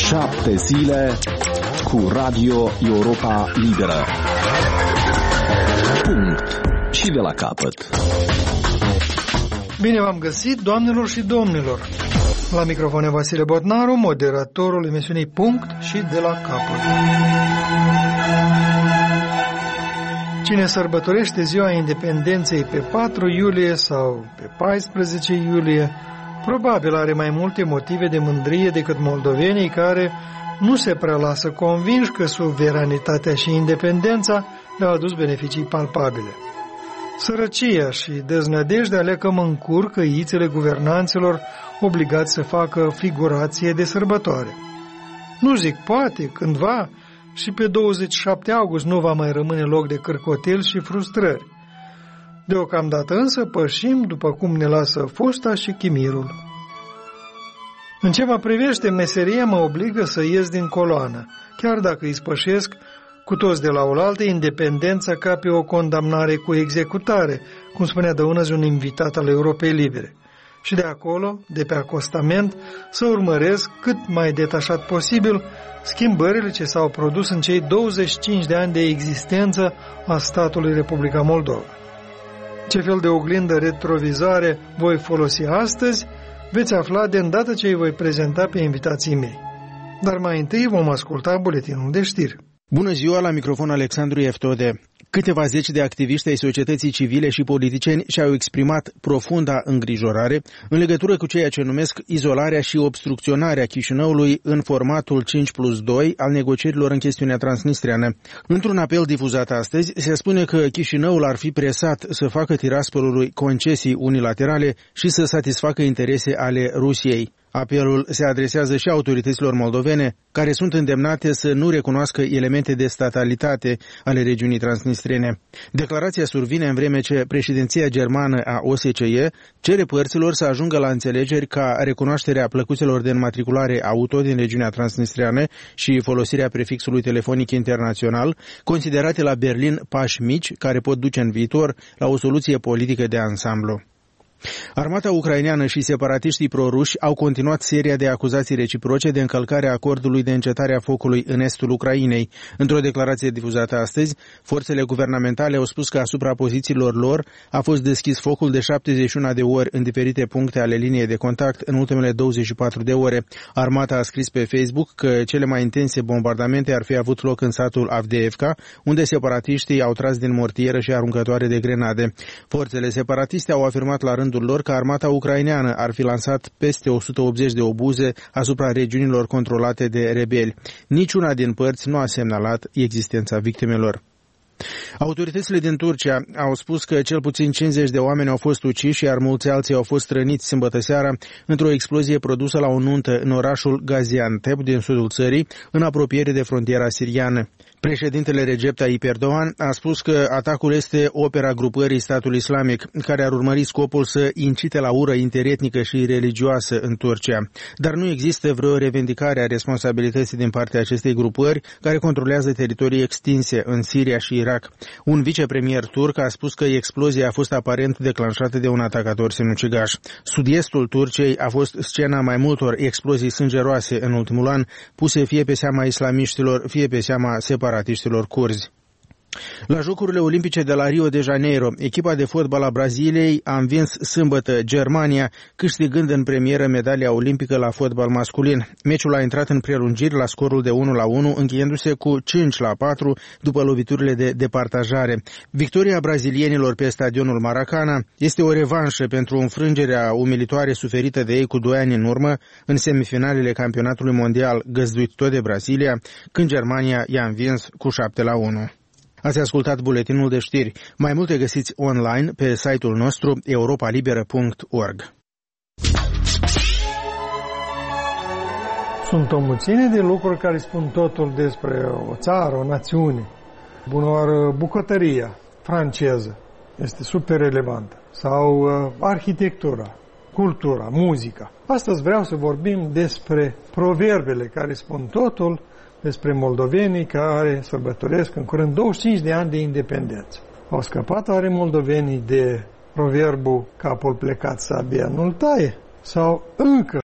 7 zile cu Radio Europa Liberă. Punct. Și de la capăt. Bine v-am găsit, doamnelor și domnilor. La microfon Vasile Botnaru, moderatorul emisiunii Punct și de la capăt. Cine sărbătorește ziua independenței pe 4 iulie sau pe 14 iulie, probabil are mai multe motive de mândrie decât moldovenii care nu se prea lasă convinși că suveranitatea și independența le-au adus beneficii palpabile. Sărăcia și deznădejdea le cam încurcă ițele guvernanților obligați să facă figurație de sărbătoare. Nu zic poate, cândva, și pe 27 august nu va mai rămâne loc de cârcotel și frustrări. Deocamdată însă pășim după cum ne lasă fosta și chimirul. În ce mă privește, meseria mă obligă să ies din coloană, chiar dacă îi spășesc cu toți de la oaltă independența ca pe o condamnare cu executare, cum spunea dăunăzi un invitat al Europei Libere. Și de acolo, de pe acostament, să urmăresc cât mai detașat posibil schimbările ce s-au produs în cei 25 de ani de existență a statului Republica Moldova. Ce fel de oglindă retrovizoare voi folosi astăzi, veți afla de îndată ce îi voi prezenta pe invitații mei. Dar mai întâi vom asculta buletinul de știri. Bună ziua, la microfon Alexandru Eftode. Câteva zeci de activiști ai societății civile și politicieni și-au exprimat profunda îngrijorare în legătură cu ceea ce numesc izolarea și obstrucționarea Chișinăului în formatul 5+2 al negocierilor în chestiunea transnistreană. Într-un apel difuzat astăzi, se spune că Chișinăul ar fi presat să facă Tiraspolului concesii unilaterale și să satisfacă interese ale Rusiei. Apelul se adresează și autorităților moldovene, care sunt îndemnate să nu recunoască elemente de statalitate ale regiunii transnistrene. Declarația survine în vreme ce președinția germană a OSCE cere părților să ajungă la înțelegeri ca recunoașterea plăcuțelor de înmatriculare auto din regiunea transnistreană și folosirea prefixului telefonic internațional, considerate la Berlin pași mici care pot duce în viitor la o soluție politică de ansamblu. Armata ucraineană și separatiștii proruși au continuat seria de acuzații reciproce de încălcare a acordului de încetare a focului în estul Ucrainei. Într-o declarație difuzată astăzi, forțele guvernamentale au spus că asupra pozițiilor lor a fost deschis focul de 71 de ori în diferite puncte ale liniei de contact în ultimele 24 de ore. Armata a scris pe Facebook că cele mai intense bombardamente ar fi avut loc în satul Avdiivka, unde separatiștii au tras din mortieră și aruncătoare de grenade. Forțele separatiste au afirmat la rândul lor că armata ucraineană ar fi lansat peste 180 de obuze asupra regiunilor controlate de rebeli. Niciuna din părți nu a semnalat existența victimelor. Autoritățile din Turcia au spus că cel puțin 50 de oameni au fost uciși, iar mulți alții au fost răniți sâmbătă seara într-o explozie produsă la o nuntă în orașul Gaziantep din sudul țării, în apropiere de frontiera siriană. Președintele Recep Tayyip Erdogan a spus că atacul este opera grupării Statul Islamic, care ar urmări scopul să incite la ură interetnică și religioasă în Turcia. Dar nu există vreo revendicare a responsabilității din partea acestei grupări, care controlează teritorii extinse în Siria și Irak. Un vicepremier turc a spus că explozia a fost aparent declanșată de un atacator sinucigaș. Sud-estul Turciei a fost scena mai multor explozii sângeroase în ultimul an, puse fie pe seama islamiștilor, fie pe seama separatiștilor curzi. La Jocurile Olimpice de la Rio de Janeiro, echipa de fotbal a Braziliei a învins sâmbătă Germania, câștigând în premieră medalia olimpică la fotbal masculin. Meciul a intrat în prelungiri la scorul de 1-1, încheiindu-se cu 5-4 după loviturile de departajare. Victoria brazilienilor pe stadionul Maracana este o revanșă pentru înfrângerea umilitoare suferită de ei cu 2 ani în urmă în semifinalele campionatului mondial găzduit tot de Brazilia, când Germania i-a învins cu 7-1. Ați ascultat buletinul de știri. Mai multe găsiți online pe site-ul nostru europalibera.org. Sunt o mulțime de lucruri care spun totul despre o țară, o națiune. Bună bucătăria franceză este super relevantă. Sau arhitectura, cultura, muzica. Astăzi vreau să vorbim despre proverbele care spun totul despre moldovenii care sărbătoresc în curând 25 de ani de independență. Au scăpat oare moldovenii de proverbul capul plecat sabia nu-l taie? Sau încă